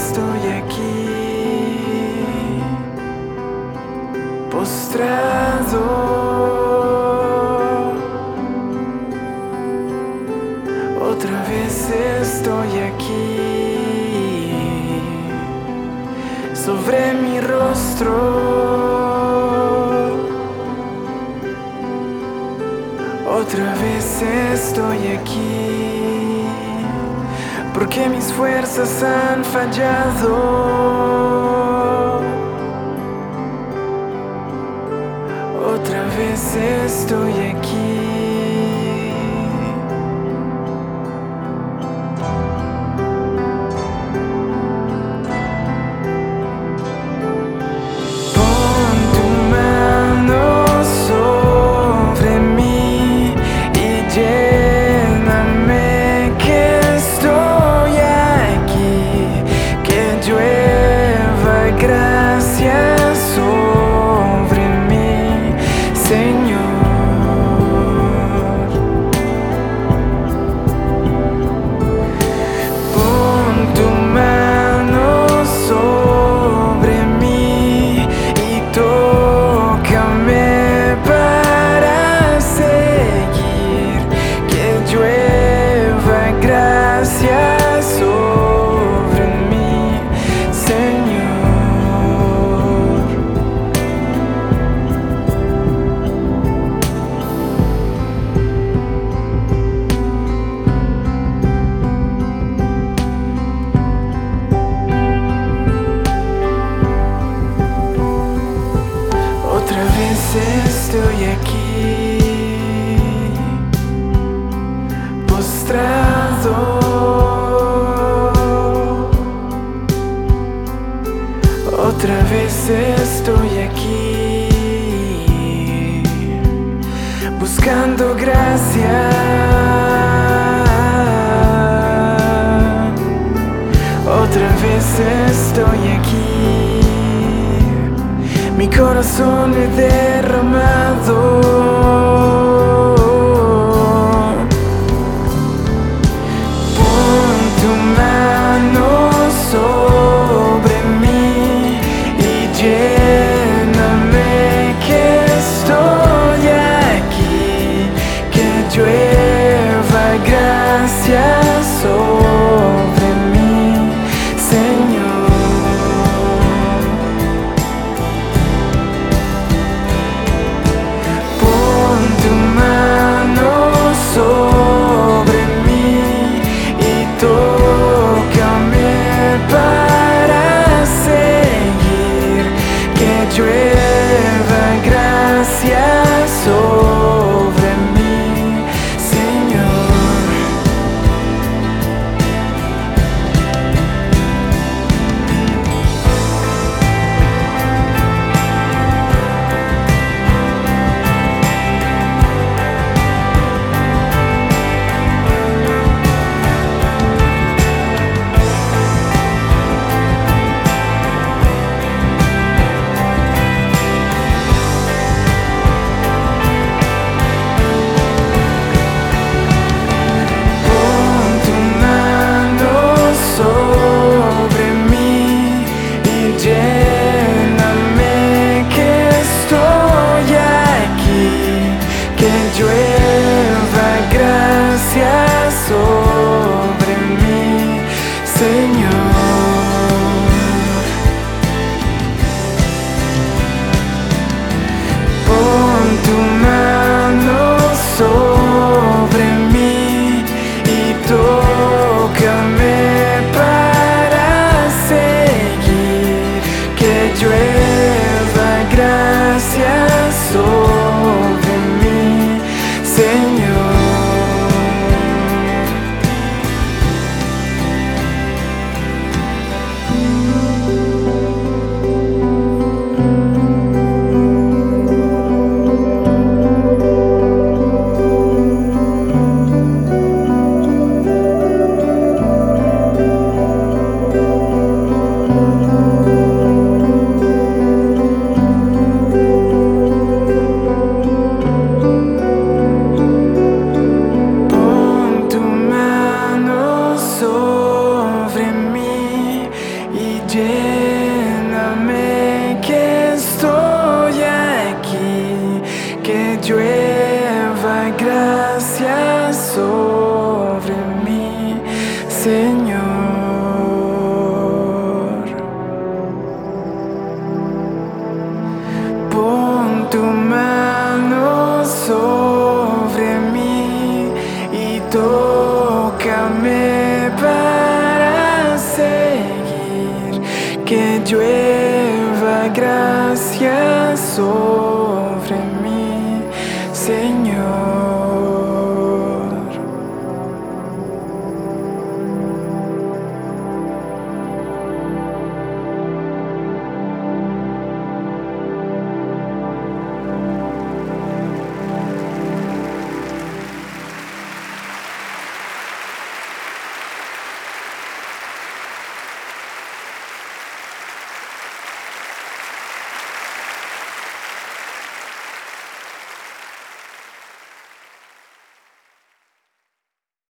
estoy aquí, postrado. Otra vez estoy aquí, sobre mi rostro. Otra vez estoy aquí, porque mis fuerzas han fallado. Otra vez estoy aquí. Estoy aquí, postrado. Otra vez estoy aquí, buscando gracia. Otra vez estoy aquí, mi corazón he derramado. Pon tu mano sobre mí y lléname, que estoy aquí, que llueva gracia sobre mí, Señor. Pon lléname que estoy aquí, que llueva gracia sobre mí, Señor. Pon tu mano sobre mí y tócame para seguir, que llueva gracia sobre mí, Señor.